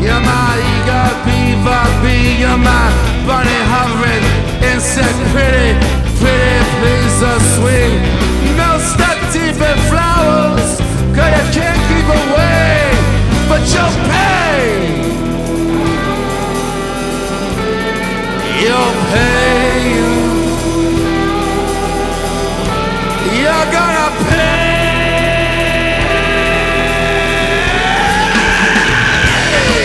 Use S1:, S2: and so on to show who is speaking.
S1: You're my eager beaver bee. You're my bunny hovering insect. Pretty, pretty, please so sweet. No stuck deep in flowers, 'cause you can't keep away, but you'll pay. You'll pay. You're gonna pay.